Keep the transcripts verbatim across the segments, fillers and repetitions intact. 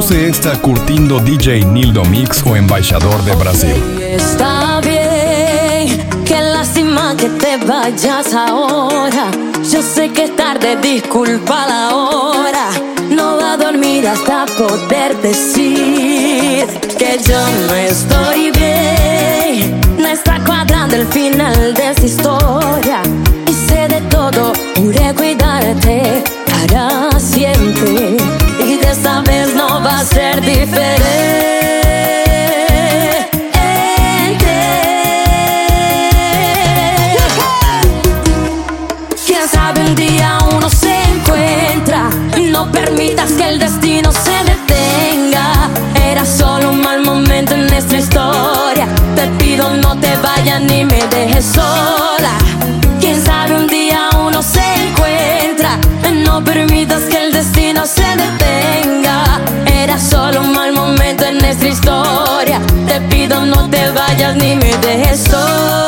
Você está curtindo D J Nildo Mix, o embaixador de Brasil. Está bien, qué lástima que te vayas ahora. Yo sé que es tarde, disculpa la hora. No va a dormir hasta poder decir que yo no estoy bien. No está cuadrando el final de esta historia. Hice de todo, juré cuidarte para siempre. Y de esta vez no va a ser diferente. Quién sabe, un día uno se encuentra. No permitas que el destino se detenga. Era solo un mal momento en nuestra historia. Te pido no te vayas ni me dejes sola. Quién sabe, un día uno se encuentra. No permitas que el destino se detenga. Era solo un mal momento en nuestra historia. Te pido no te vayas ni me dejes sola.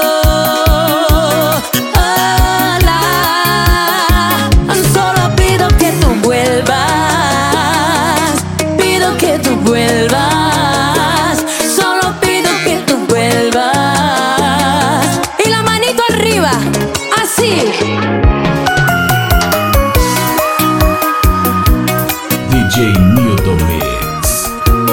Solo pido que tú vuelvas. Pido que tú vuelvas. Solo pido que tú vuelvas. Y la manito arriba, así. D J Nildo Mix.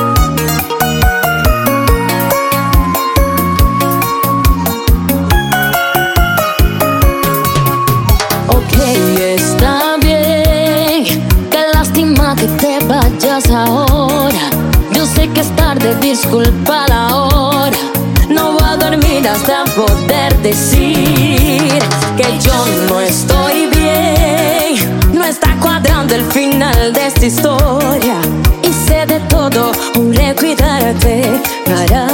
Ok, está bien. Qué lástima que te vayas ahora. Yo sé que es tarde, disculpa la hora. No voy a dormir hasta poder decir que yo no estoy bien. No está cuadrando el final de esta historia. Hice de todo, juré cuidarte para